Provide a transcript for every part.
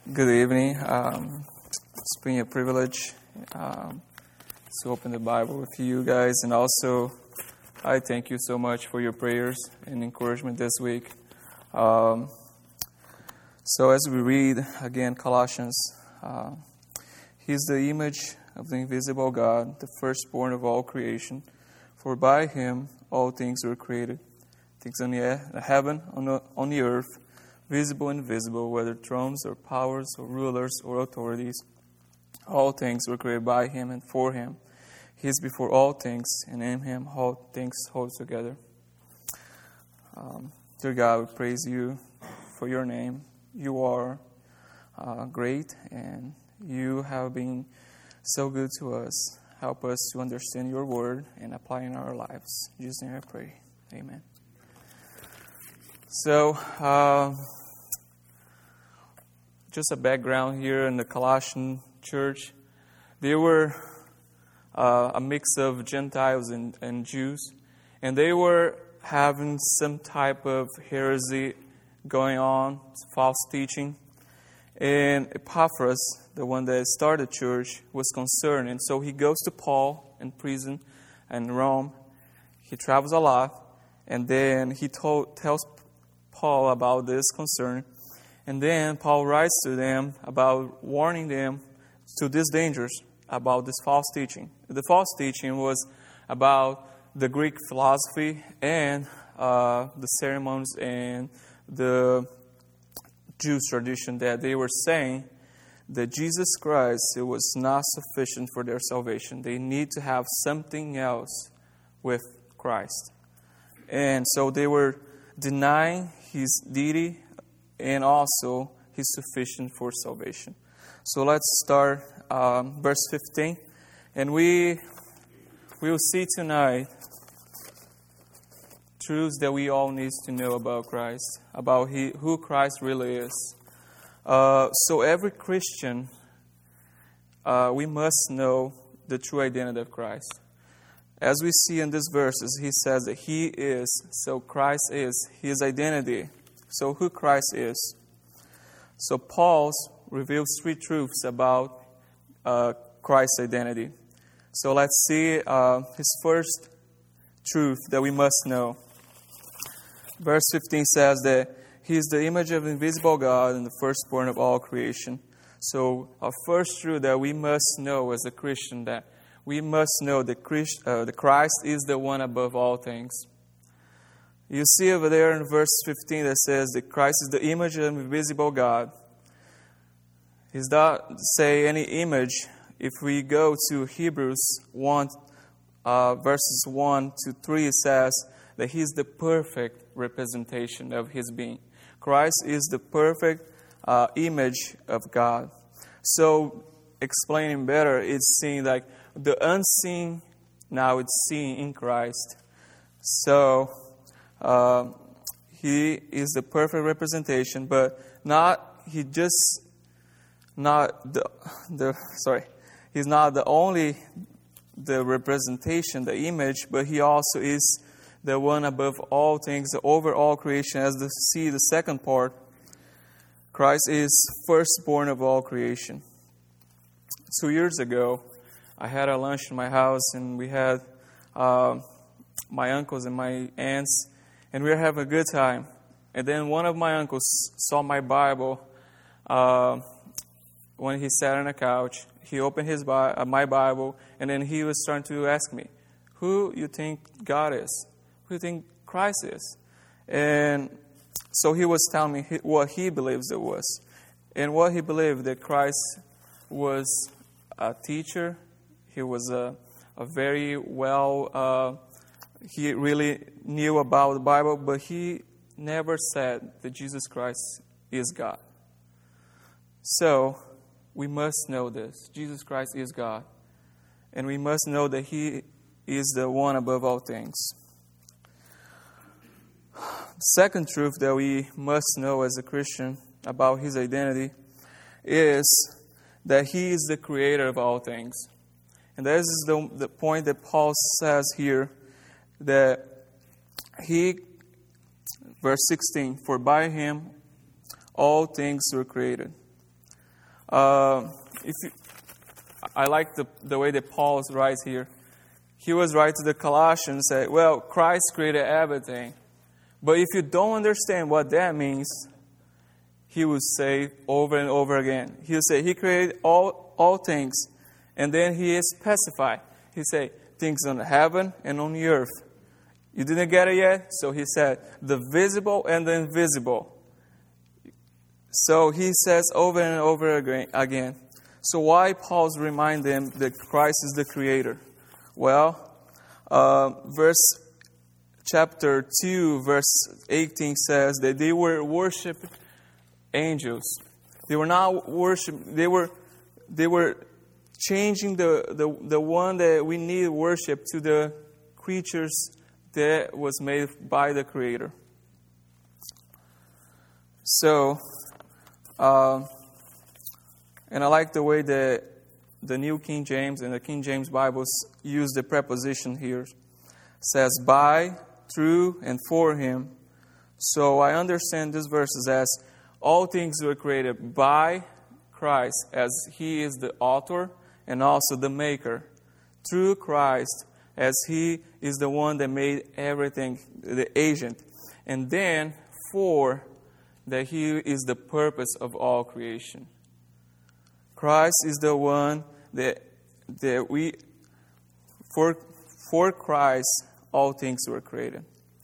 Good evening. It's been a privilege to open the Bible with you guys, and also I thank you so much for your prayers and encouragement this week. So as we read again Colossians, He's the image of the invisible God, the firstborn of all creation. For by Him all things were created, things on the heaven, on the earth, visible and invisible, whether thrones or powers or rulers or authorities. All things were created by Him and for Him. He is before all things, and in Him all things hold together. Dear God, we praise You for Your name. You are great, and You have been so good to us. Help us to understand Your word and apply it in our lives. In Jesus' name I pray. Amen. So, just a background here in the Colossian church. They were a mix of Gentiles and Jews, and they were having some type of heresy going on, false teaching. And Epaphras, the one that started the church, was concerned, and so he goes to Paul in prison in Rome. He travels a lot, and then he tells Paul about this concern. And then Paul writes to them about warning them to these dangers about this false teaching. The false teaching was about the Greek philosophy and the ceremonies and the Jewish tradition, that they were saying that Jesus Christ, it was not sufficient for their salvation. They need to have something else with Christ. And so they were denying His deity and also He's sufficient for salvation. So let's start verse 15. And we will see tonight truths that we all need to know about Christ, about who Christ really is. So every Christian, we must know the true identity of Christ. As we see in these verses, he says that He is, so Christ is His identity. So who Christ is. So Paul reveals three truths about Christ's identity. So let's see his first truth that we must know. Verse 15 says that He is the image of the invisible God and the firstborn of all creation. So our first truth that we must know as a Christian, that we must know that Christ is the one above all things. You see over there in verse 15 that says that Christ is the image of the invisible God. He does not say any image. If we go to Hebrews 1, verses 1 to 3, it says that He is the perfect representation of His being. Christ is the perfect image of God. So, explaining better, it's seeing like the unseen, now it's seen in Christ. So, He is the perfect representation, but He's not the only the representation, the image, but He also is the one above all things, over all creation. As we see the second part, Christ is firstborn of all creation. 2 years ago, I had a lunch in my house, and we had my uncles and my aunts, and we were having a good time. And then one of my uncles saw my Bible when he sat on a couch. He opened my Bible, and then he was starting to ask me, who you think God is? Who you think Christ is? And so he was telling me what he believes it was. And what he believed, that Christ was a teacher. He was a very well... he really knew about the Bible, but he never said that Jesus Christ is God. So, we must know this. Jesus Christ is God. And we must know that He is the one above all things. The second truth that we must know as a Christian about His identity is that He is the creator of all things. And this is the point that Paul says here, that He, verse 16, for by Him all things were created. I like the way that Paul writes here. He was writing to the Colossians, say, well, Christ created everything. But if you don't understand what that means, he will say over and over again. He'll say he created all things. And then he specified. He said things on heaven and on the earth. You didn't get it yet? So he said the visible and the invisible. So he says over and over again. So why Paul's remind them that Christ is the creator? Well, chapter 2, verse 18 says that they were worshiping angels. They were not worship. They were changing the one that we need worship to the creatures that was made by the Creator. So, and I like the way that the New King James and the King James Bibles use the preposition here. It says by, through, and for him. So I understand this verses as all things were created by Christ, as he is the author and also the maker. Through Christ, as he is the one that made everything, the agent. And then for that he is the purpose of all creation. Christ is the one that we, for Christ, all things were created.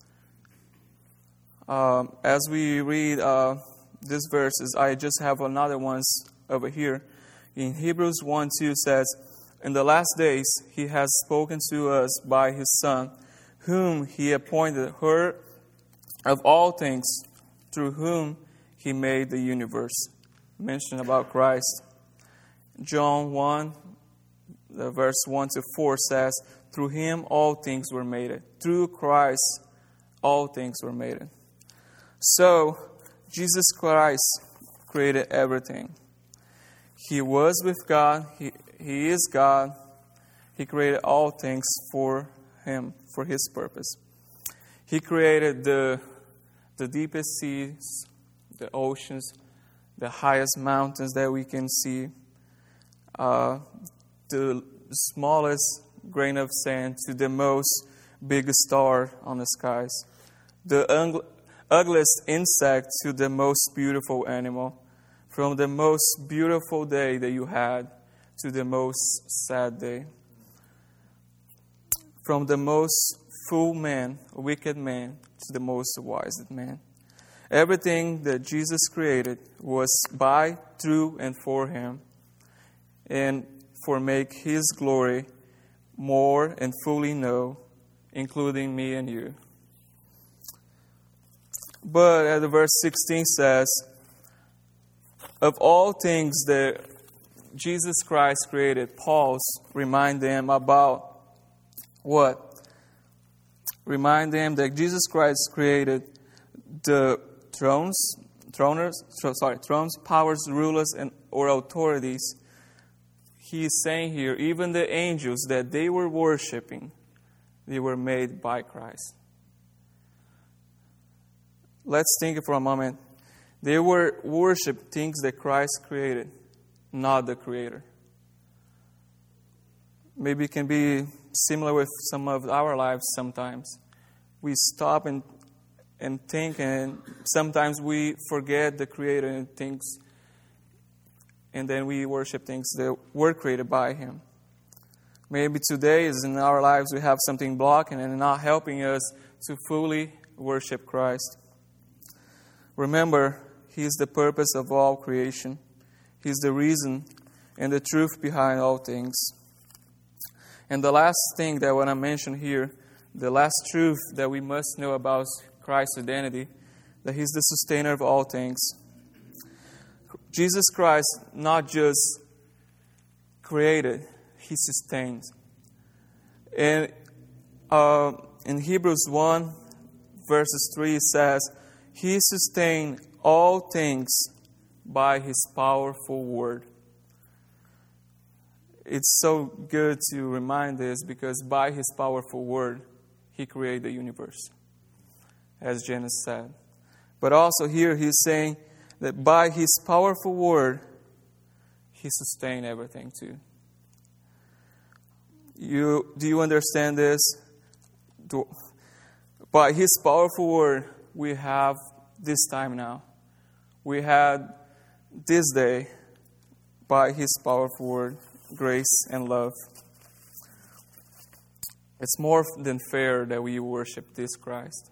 As we read these verses, I just have another ones over here. In Hebrews 1:2 says, in the last days he has spoken to us by his Son, whom he appointed heir of all things, through whom he made the universe. Mention about Christ. John 1, verse 1-4 says, through him all things were made. Through Christ all things were made. So, Jesus Christ created everything. He was with God. He is God. He created all things for him, for his purpose. He created the deepest seas, the oceans, the highest mountains that we can see, the smallest grain of sand to the most biggest star on the skies, the ugliest insect to the most beautiful animal, from the most beautiful day that you had to the most sad day, from the most fool man, wicked man, to the most wise man. Everything that Jesus created was by, through, and for him, and for make his glory more and fully known, including me and you. But as verse 16 says, of all things that Jesus Christ created, Paul's remind them about what? Remind them that Jesus Christ created the thrones, powers, rulers, or authorities. He is saying here, even the angels that they were worshiping, they were made by Christ. Let's think for a moment. They were worship things that Christ created, not the Creator. Maybe it can be similar with some of our lives sometimes. We stop and think, and sometimes we forget the Creator and things, and then we worship things that were created by Him. Maybe today is in our lives we have something blocking and not helping us to fully worship Christ. Remember, He is the purpose of all creation. He is the reason and the truth behind all things. And the last thing that I want to mention here, the last truth that we must know about Christ's identity, that He is the sustainer of all things. Jesus Christ not just created, He sustains. And in Hebrews 1, verses 3, it says, He sustained all things by His powerful word. It's so good to remind this because by His powerful word, He created the universe, as Genesis said. But also here He's saying that by His powerful word, He sustains everything too. Do you understand this? By His powerful word, we have this time now. We had this day by His powerful word, grace and love. It's more than fair that we worship this Christ.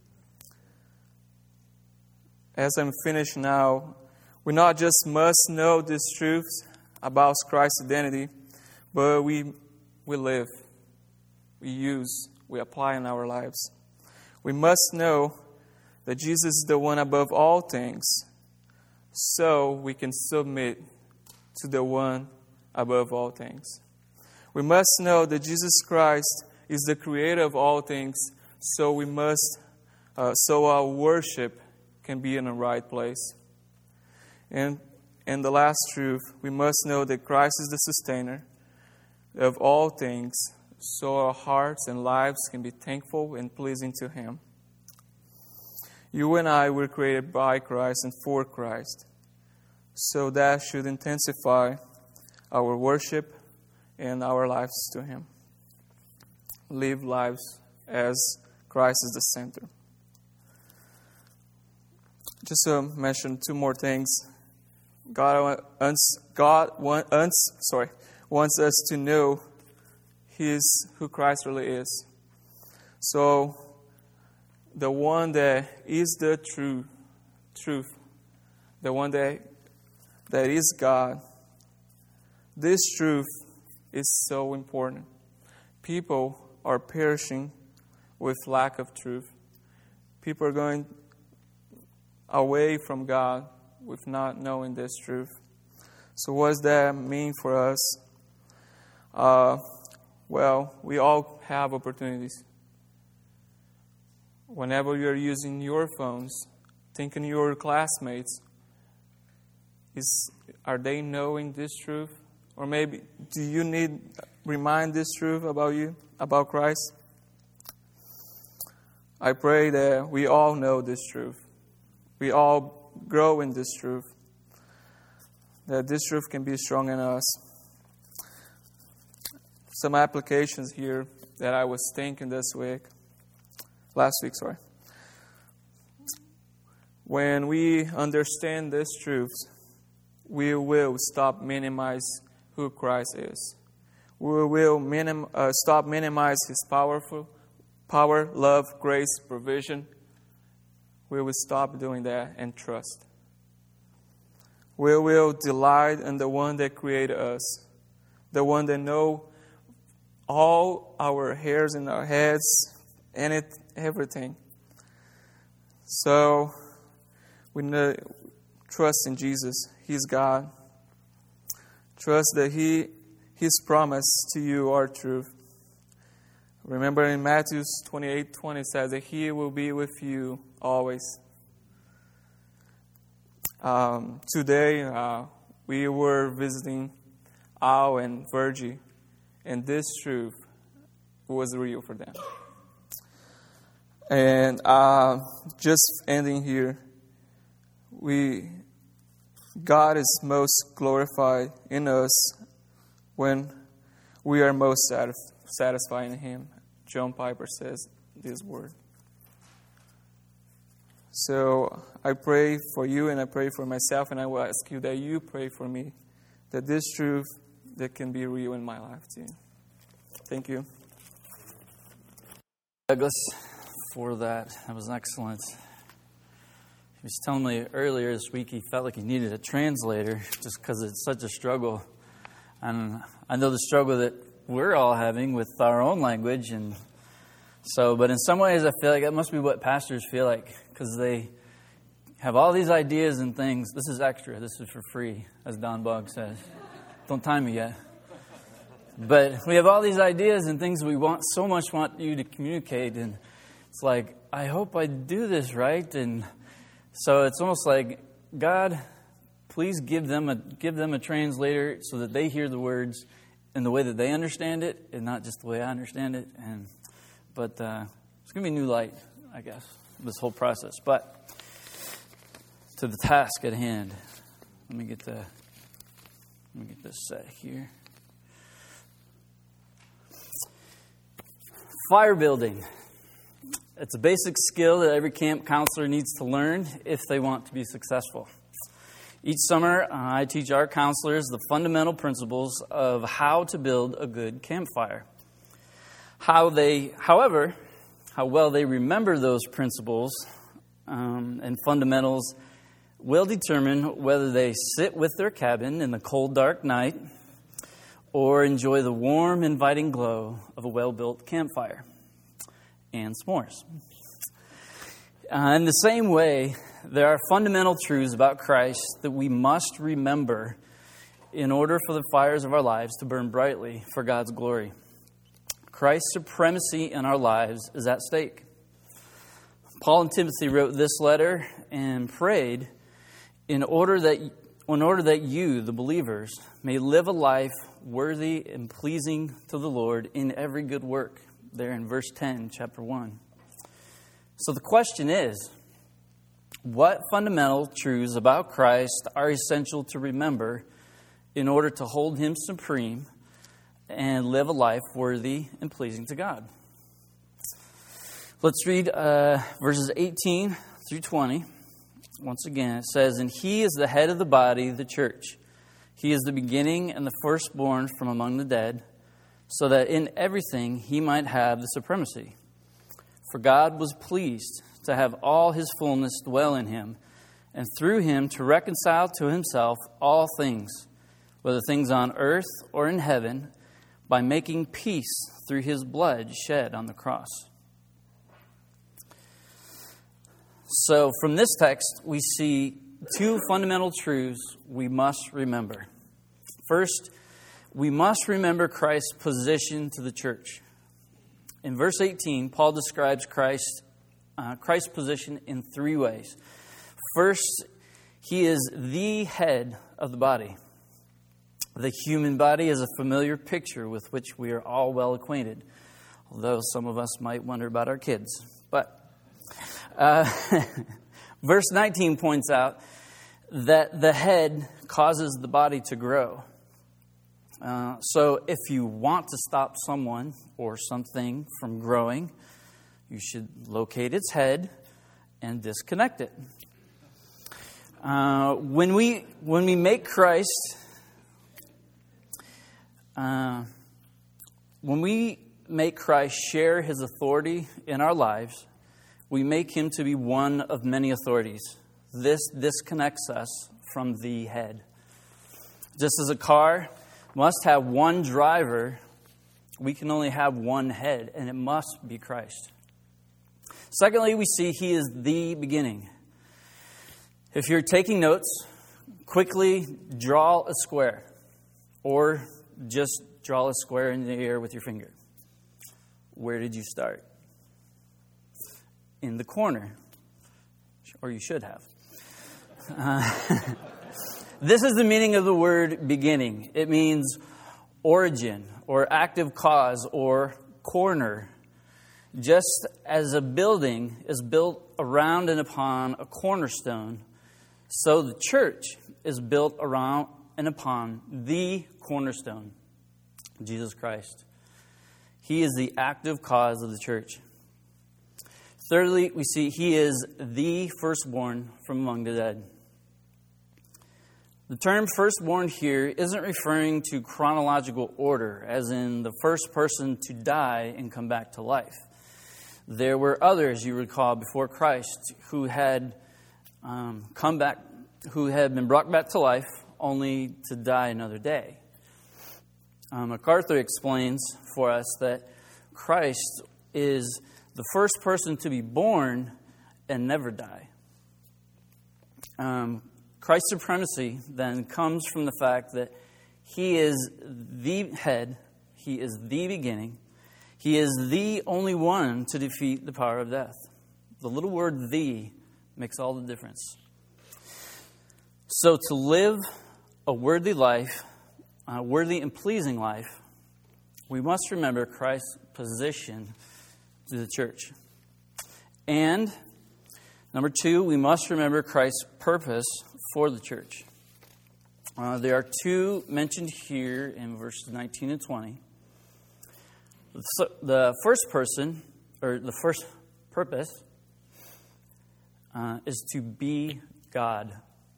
As I'm finished now, we not just must know these truths about Christ's identity, but we live, we use, we apply in our lives. We must know that Jesus is the one above all things, so we can submit to the one above all things. We must know that Jesus Christ is the creator of all things, so our worship can be in the right place. And the last truth, we must know that Christ is the sustainer of all things, so our hearts and lives can be thankful and pleasing to Him. You and I were created by Christ and for Christ, so that should intensify our worship and our lives to Him. Live lives as Christ is the center. Just to mention two more things. God wants us to know who Christ really is. So, the one that is the truth, the one that is God, this truth is so important. People are perishing with lack of truth. People are going away from God with not knowing this truth. So what does that mean for us? Well, we all have opportunities. Whenever you're using your phones, thinking your classmates, are they knowing this truth? Or maybe, do you need remind this truth about you, about Christ? I pray that we all know this truth. We all grow in this truth. That this truth can be strong in us. Some applications here that I was thinking last week. When we understand this truth, we will stop minimize who Christ is. We will stop minimize His power, love, grace, provision. We will stop doing that and trust. We will delight in the one that created us, the one that knows all our hairs in our heads and everything. So we trust in Jesus. He's God. Trust that His promise to you are true. Remember in Matthew 28:20 it says that He will be with you always. Today we were visiting Al and Virgie, and this truth was real for them. And just ending here, God is most glorified in us when we are most satisfied in Him. John Piper says this word. So I pray for you and I pray for myself, and I will ask you that you pray for me, that this truth that can be real in my life too. Thank you, Douglas, for that. That was excellent. He was telling me earlier this week he felt like he needed a translator just because it's such a struggle. And I know the struggle that we're all having with our own language. And so, but in some ways I feel like that must be what pastors feel like, because they have all these ideas and things. This is extra. This is for free, as Don Bogg says. Don't time me yet. But we have all these ideas and things we want you to communicate. And it's like, I hope I do this right. And so it's almost like, God, please give them a translator so that they hear the words in the way that they understand it and not just the way I understand it. But it's going to be new light, I guess, this whole process. But to the task at hand, let me get Let me get this set here. Fire building. It's a basic skill that every camp counselor needs to learn if they want to be successful. Each summer, I teach our counselors the fundamental principles of how to build a good campfire. How well they remember those principles and fundamentals will determine whether they sit with their cabin in the cold, dark night or enjoy the warm, inviting glow of a well-built campfire and s'mores. In the same way, there are fundamental truths about Christ that we must remember in order for the fires of our lives to burn brightly for God's glory. Christ's supremacy in our lives is at stake. Paul and Timothy wrote this letter and prayed in order that you, the believers, may live a life worthy and pleasing to the Lord in every good work. There in verse 10, chapter 1. So the question is, what fundamental truths about Christ are essential to remember in order to hold Him supreme and live a life worthy and pleasing to God? Let's read verses 18 through 20. Once again, it says, "And He is the head of the body, the church. He is the beginning and the firstborn from among the dead, so that in everything He might have the supremacy. For God was pleased to have all His fullness dwell in Him, and through Him to reconcile to Himself all things, whether things on earth or in heaven, by making peace through His blood shed on the cross." So from this text, we see two fundamental truths we must remember. First, we must remember Christ's position to the church. In verse 18, Paul describes Christ's position in three ways. First, He is the head of the body. The human body is a familiar picture with which we are all well acquainted, although some of us might wonder about our kids. But verse 19 points out that the head causes the body to grow. So if you want to stop someone or something from growing, you should locate its head and disconnect it. When we make Christ, share His authority in our lives, we make Him to be one of many authorities. This disconnects us from the head. Just as a car must have one driver, we can only have one head, and it must be Christ. Secondly, we see He is the beginning. If you're taking notes, quickly draw a square, or just draw a square in the air with your finger. Where did you start? In the corner, or you should have. This is the meaning of the word beginning. It means origin, or active cause, or corner. Just as a building is built around and upon a cornerstone, so the church is built around and upon the cornerstone, Jesus Christ. He is the active cause of the church. Thirdly, we see He is the firstborn from among the dead. The term firstborn here isn't referring to chronological order, as in the first person to die and come back to life. There were others, you recall, before Christ who had been brought back to life only to die another day. MacArthur explains for us that Christ is the first person to be born and never die. Christ's supremacy then comes from the fact that He is the head, He is the beginning, He is the only one to defeat the power of death. The little word "the" makes all the difference. So to live a worthy life, a worthy and pleasing life, we must remember Christ's position to the church. And number two, we must remember Christ's purpose for the church. There are two mentioned here in verses 19 and 20. The first person, or the first purpose, is to be God.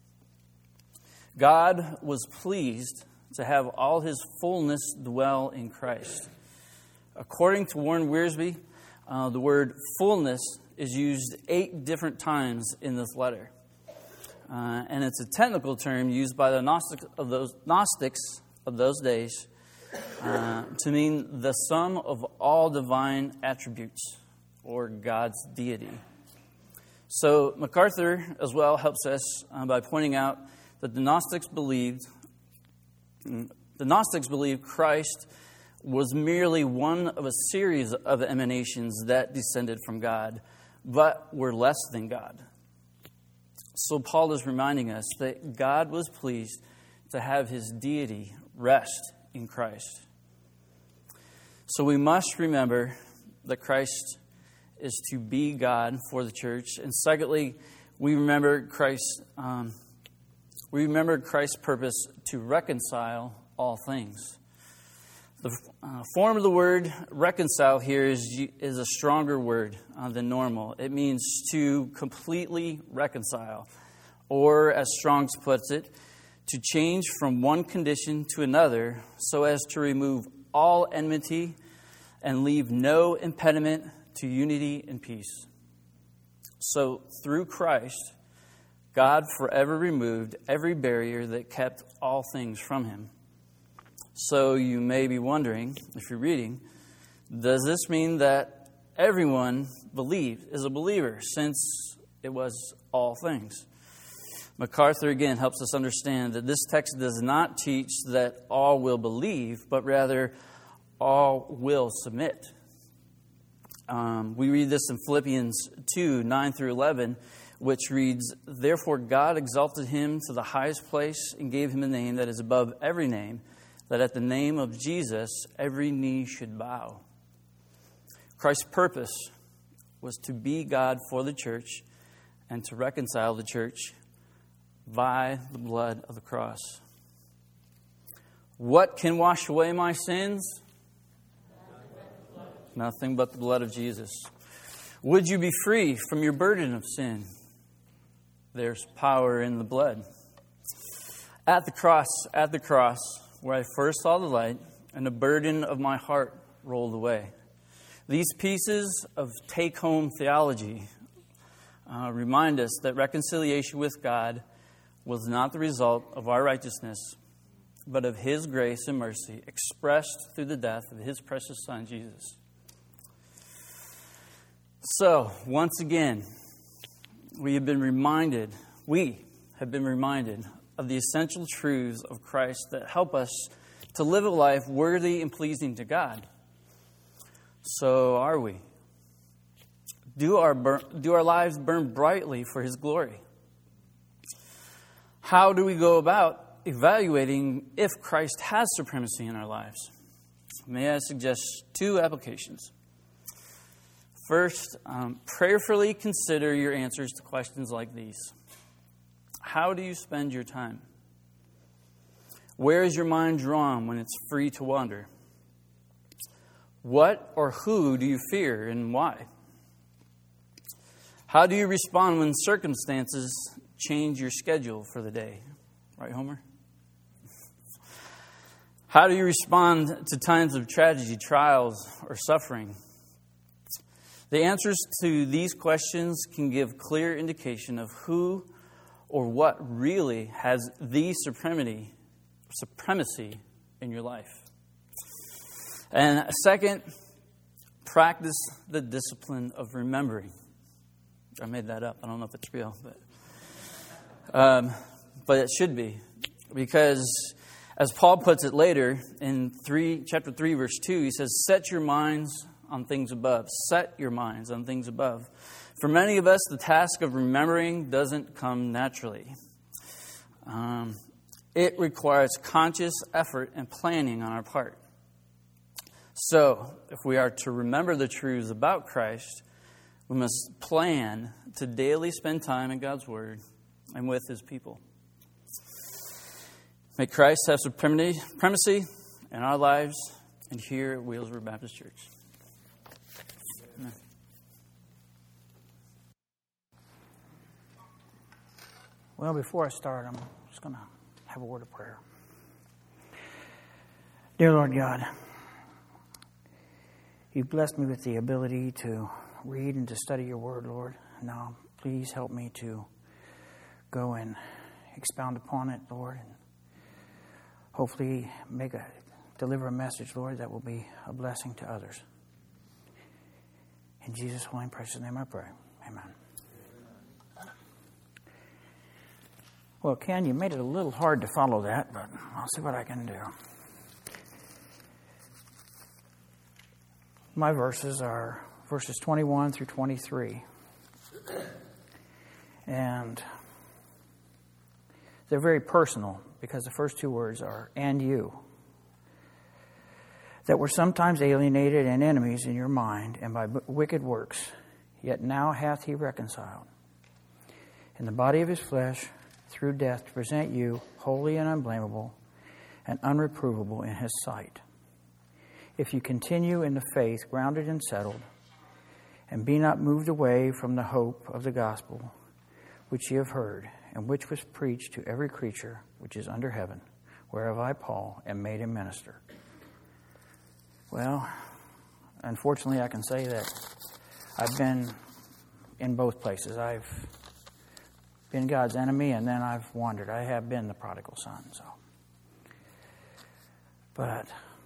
God was pleased to have all his fullness dwell in Christ. According to Warren Wiersbe, the word fullness is used 8 different times in this letter. And it's a technical term used by the Gnostics of those days to mean the sum of all divine attributes, or God's deity. So MacArthur as well helps us by pointing out that the Gnostics believed Christ was merely one of a series of emanations that descended from God, but were less than God. So Paul is reminding us that God was pleased to have his deity rest in Christ. So we must remember that Christ is to be God for the church. And secondly, we remember Christ's purpose to reconcile all things. The form of the word reconcile here is a stronger word than normal. It means to completely reconcile, or as Strong's puts it, to change from one condition to another so as to remove all enmity and leave no impediment to unity and peace. So through Christ, God forever removed every barrier that kept all things from him. So you may be wondering, if you're reading, does this mean that everyone is a believer, since it was all things? MacArthur again helps us understand that this text does not teach that all will believe, but rather all will submit. We read this in Philippians 2, 9 through 11, which reads, "Therefore God exalted him to the highest place and gave him a name that is above every name, that at the name of Jesus every knee should bow." Christ's purpose was to be God for the church and to reconcile the church by the blood of the cross. What can wash away my sins? Nothing but the blood of Jesus. Would you be free from your burden of sin? There's power in the blood. At the cross, where I first saw the light, and the burden of my heart rolled away. These pieces of take-home theology remind us that reconciliation with God was not the result of our righteousness, but of his grace and mercy expressed through the death of his precious Son, Jesus. So, once again, we have been reminded of the essential truths of Christ that help us to live a life worthy and pleasing to God. So are we? Do our lives burn brightly for his glory? How do we go about evaluating if Christ has supremacy in our lives? May I suggest 2 applications? First, prayerfully consider your answers to questions like these. How do you spend your time? Where is your mind drawn when it's free to wander? What or who do you fear and why? How do you respond when circumstances change your schedule for the day? Right, Homer? How do you respond to times of tragedy, trials, or suffering? The answers to these questions can give clear indication of who or what really has the supremacy in your life. And second, practice the discipline of remembering. I made that up. I don't know if it's real, but it should be. Because as Paul puts it later in chapter 3, verse 2, he says, set your minds on things above. Set your minds on things above. For many of us, the task of remembering doesn't come naturally. It requires conscious effort and planning on our part. So, if we are to remember the truths about Christ, we must plan to daily spend time in God's Word and with His people. May Christ have supremacy in our lives and here at Wheelsburg Baptist Church. Amen. Well, before I start, I'm just going to have a word of prayer. Dear Lord God, you've blessed me with the ability to read and to study your word, Lord. Now, please help me to go and expound upon it, Lord, and hopefully deliver a message, Lord, that will be a blessing to others. In Jesus' holy and precious name I pray. Amen. Well, Ken, you made it a little hard to follow that, but I'll see what I can do. My verses are verses 21 through 23. And they're very personal because the first two words are, and you, that were sometimes alienated and enemies in your mind and by wicked works, yet now hath he reconciled in the body of his flesh through death to present you holy and unblameable and unreprovable in his sight. If you continue in the faith, grounded and settled, and be not moved away from the hope of the gospel, which ye have heard, and which was preached to every creature which is under heaven, whereof I, Paul, am made a minister. Well, unfortunately, I can say that I've been in both places. I've been God's enemy, and then I've wandered. I have been the prodigal son. But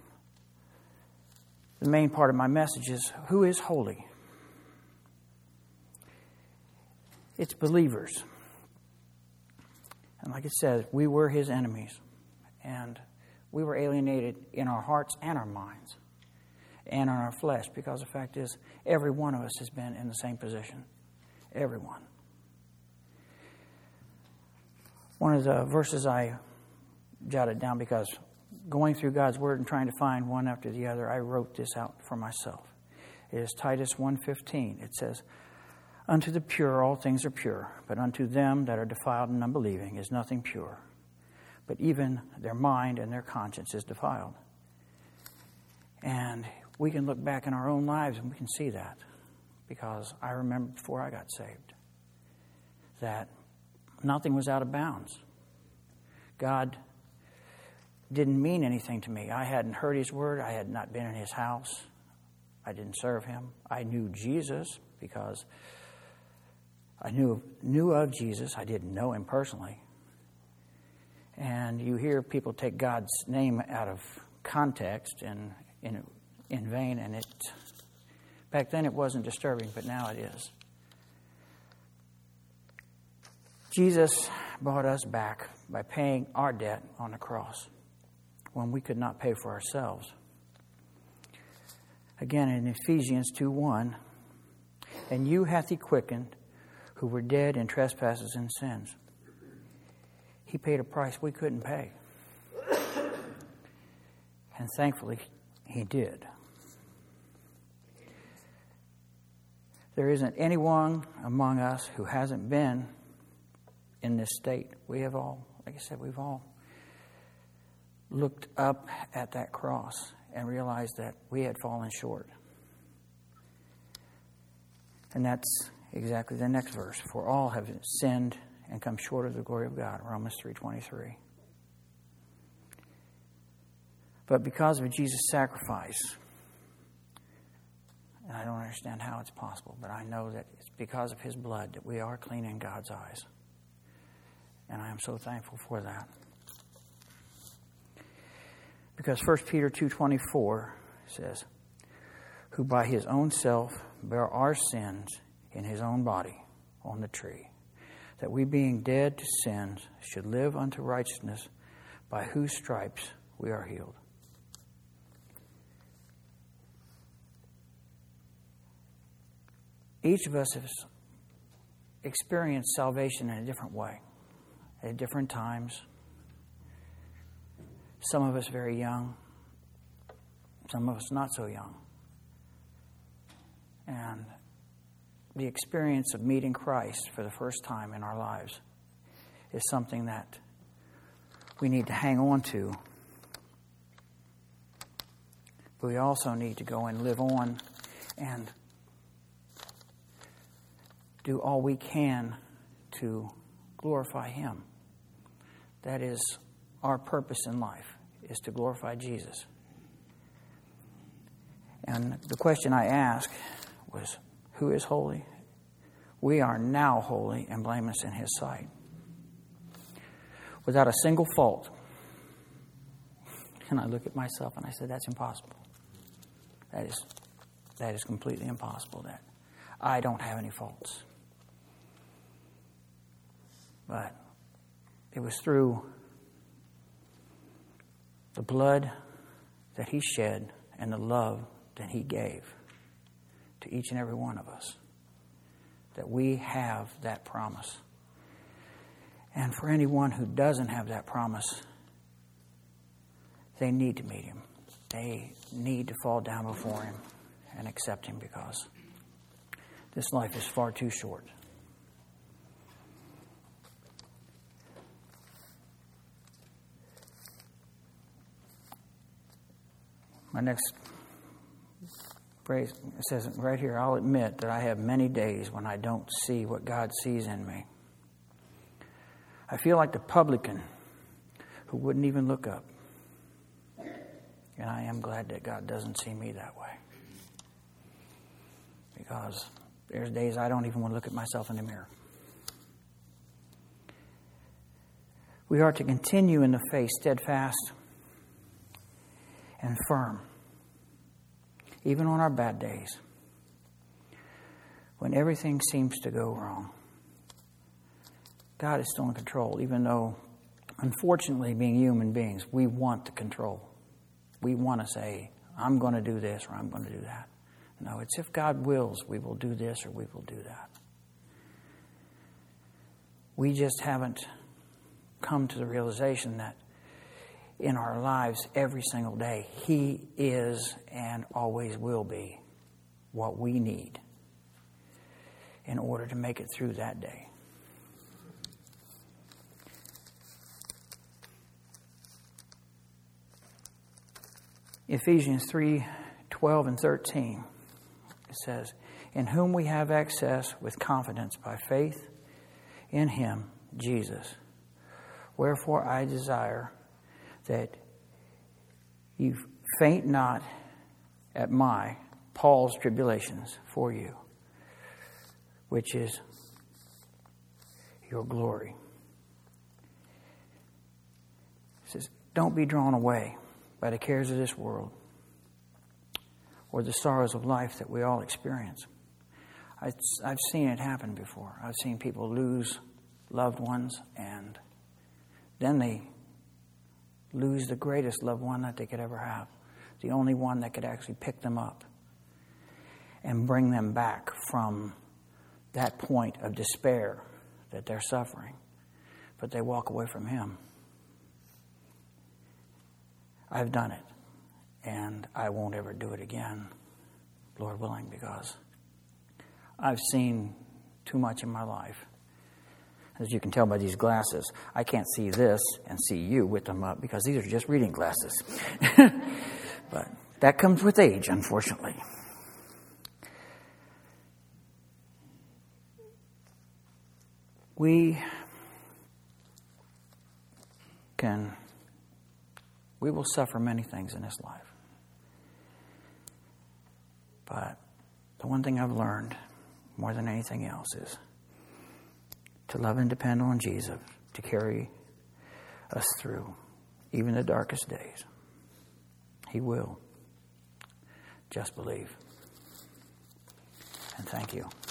the main part of my message is, who is holy? It's believers. And like it says, we were his enemies. And we were alienated in our hearts and our minds and in our flesh, because the fact is, every one of us has been in the same position. Everyone. One of the verses I jotted down, because going through God's Word and trying to find one after the other, I wrote this out for myself. It is Titus 1:15. It says, unto the pure all things are pure, but unto them that are defiled and unbelieving is nothing pure. But even their mind and their conscience is defiled. And we can look back in our own lives and we can see that. Because I remember before I got saved that nothing was out of bounds. God didn't mean anything to me. I hadn't heard his word. I had not been in his house. I didn't serve him. I knew Jesus because I knew of Jesus. I didn't know him personally. And you hear people take God's name out of context and in vain, and back then it wasn't disturbing, but now it is. Jesus bought us back by paying our debt on the cross when we could not pay for ourselves. Again, in Ephesians 2:1, and you hath he quickened who were dead in trespasses and sins. He paid a price we couldn't pay. And thankfully, he did. There isn't anyone among us who hasn't been in this state. We have all, like I said, we've all looked up at that cross and realized that we had fallen short. And that's exactly the next verse. For all have sinned and come short of the glory of God. Romans 3:23. But because of Jesus' sacrifice, and I don't understand how it's possible, but I know that it's because of his blood that we are clean in God's eyes. And I am so thankful for that. Because 1 Peter 2:24 says, who by his own self bare our sins in his own body on the tree, that we being dead to sins should live unto righteousness, by whose stripes we are healed. Each of us has experienced salvation in a different way, at different times. Some of us very young, some of us not so young. And the experience of meeting Christ for the first time in our lives is something that we need to hang on to. But we also need to go and live on and do all we can to glorify Him. That is our purpose in life, is to glorify Jesus. And the question I asked was, who is holy? We are now holy and blameless in His sight, without a single fault. And I look at myself and I said, that's impossible. That is completely impossible. That I don't have any faults. But it was through the blood that He shed and the love that He gave to each and every one of us that we have that promise. And for anyone who doesn't have that promise, they need to meet Him. They need to fall down before Him and accept Him, because this life is far too short. My next phrase says right here, I'll admit that I have many days when I don't see what God sees in me. I feel like the publican who wouldn't even look up. And I am glad that God doesn't see me that way. Because there's days I don't even want to look at myself in the mirror. We are to continue in the faith, steadfast and firm, even on our bad days, when everything seems to go wrong. God is still in control, even though, unfortunately, being human beings, we want the control. We want to say, I'm going to do this or I'm going to do that. No, it's if God wills, we will do this or we will do that. We just haven't come to the realization that in our lives every single day, He is and always will be what we need in order to make it through that day. Ephesians 3:12 and 13, it says, in whom we have access with confidence by faith in Him, Jesus. Wherefore I desire that you faint not at my, Paul's tribulations for you, which is your glory. It says, don't be drawn away by the cares of this world or the sorrows of life that we all experience. I've seen it happen before. I've seen people lose loved ones, and then they lose the greatest loved one that they could ever have, the only one that could actually pick them up and bring them back from that point of despair that they're suffering. But they walk away from Him. I've done it, and I won't ever do it again, Lord willing, because I've seen too much in my life. As you can tell by these glasses, I can't see this and see you with them up because these are just reading glasses. But that comes with age, unfortunately. We will suffer many things in this life. But the one thing I've learned more than anything else is to love and depend on Jesus to carry us through even the darkest days. He will. Just believe. And thank you.